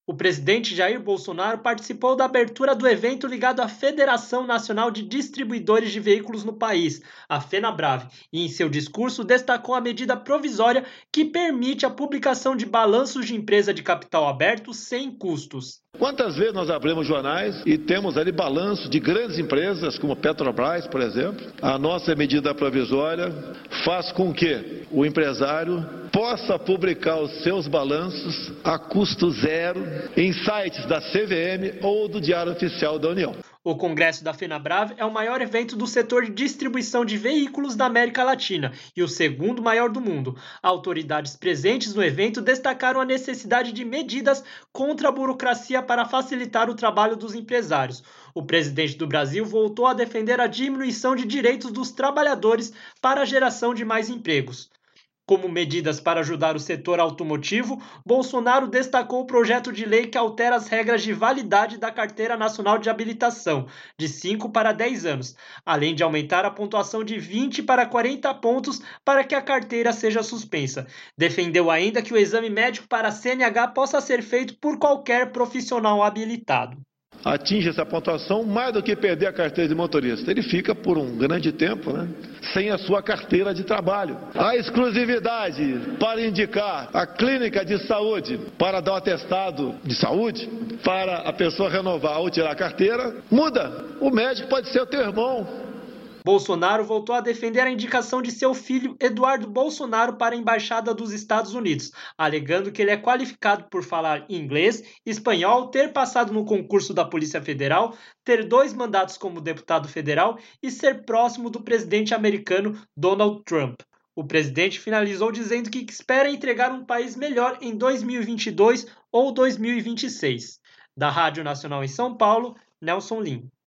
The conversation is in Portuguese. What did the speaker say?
O presidente Jair Bolsonaro participou da abertura do evento ligado à Federação Nacional de Distribuidores de Veículos no país, a FenaBrave, e em seu discurso destacou a medida provisória que permite a publicação de balanços de empresa de capital aberto sem custos. Quantas vezes nós abrimos jornais e temos ali balanço de grandes empresas, como Petrobras, por exemplo? A nossa medida provisória faz com que o empresário possa publicar os seus balanços a custo zero em sites da CVM ou do Diário Oficial da União. O Congresso da FenaBrave é o maior evento do setor de distribuição de veículos da América Latina e o segundo maior do mundo. Autoridades presentes no evento destacaram a necessidade de medidas contra a burocracia para facilitar o trabalho dos empresários. O presidente do Brasil voltou a defender a diminuição de direitos dos trabalhadores para a geração de mais empregos. Como medidas para ajudar o setor automotivo, Bolsonaro destacou o projeto de lei que altera as regras de validade da Carteira Nacional de Habilitação, de 5 para 10 anos, além de aumentar a pontuação de 20 para 40 pontos para que a carteira seja suspensa. Defendeu ainda que o exame médico para a CNH possa ser feito por qualquer profissional habilitado. Atinge essa pontuação mais do que perder a carteira de motorista. Ele fica por um grande tempo, sem a sua carteira de trabalho. A exclusividade para indicar a clínica de saúde para dar o atestado de saúde, para a pessoa renovar ou tirar a carteira, muda. O médico pode ser o teu irmão. Bolsonaro voltou a defender a indicação de seu filho Eduardo Bolsonaro para a Embaixada dos Estados Unidos, alegando que ele é qualificado por falar inglês, espanhol, ter passado no concurso da Polícia Federal, ter 2 mandatos como deputado federal e ser próximo do presidente americano Donald Trump. O presidente finalizou dizendo que espera entregar um país melhor em 2022 ou 2026. Da Rádio Nacional em São Paulo, Nelson Lim.